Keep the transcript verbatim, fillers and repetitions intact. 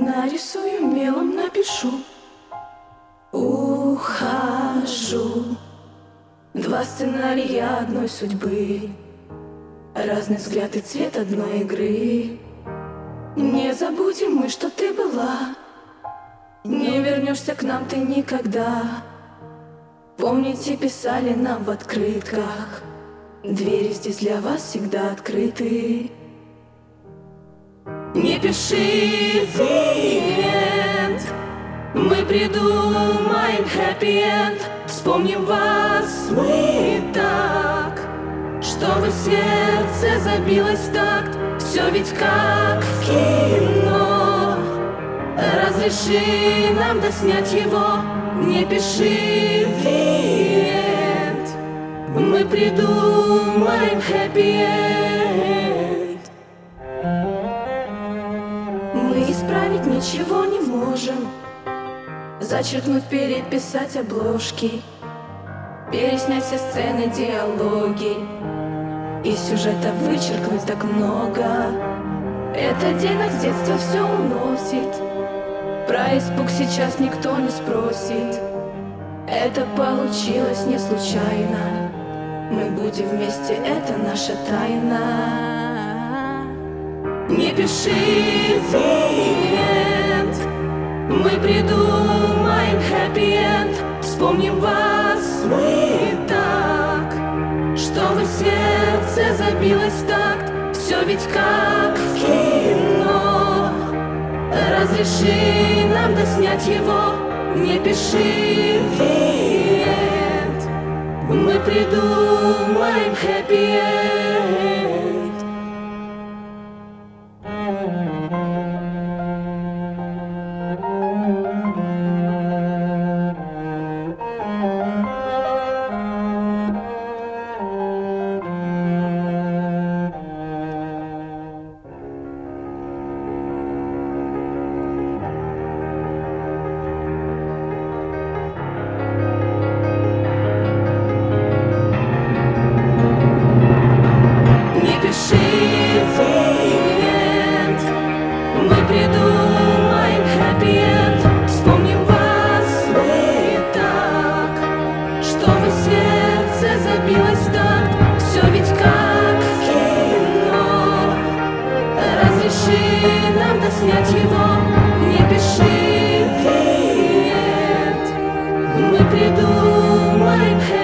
Нарисую мелом, напишу. Ухожу. Два сценария одной судьбы, разный взгляд и цвет одной игры. Не забудем мы, что ты была, не вернешься к нам ты никогда. Помните, писали нам в открытках, двери здесь для вас всегда открыты. Не пиши the end, мы придумаем happy end. Вспомним вас мы так, чтобы сердце забилось в такт. Все ведь как в кино. Разреши нам доснять его. Не пиши the end, мы придумаем happy end. Мы исправить ничего не можем, зачеркнуть, переписать обложки, переснять все сцены, диалоги, и сюжета вычеркнуть так много. Этот день нас с детства все уносит, про испуг сейчас никто не спросит. Это получилось не случайно, мы будем вместе, это наша тайна. Не пиши the end, мы придумаем happy end. Вспомним вас мы так, чтобы сердце забилось в такт. Все ведь как в кино. Разреши нам доснять его. Не пиши the end, мы придумаем happy end. Мы придумаем happy end. Вспомним вас мы так, чтобы сердце забилось в такт. Все ведь как в кино. Разреши нам доснять его. Не пиши the end, мы придумаем happy end.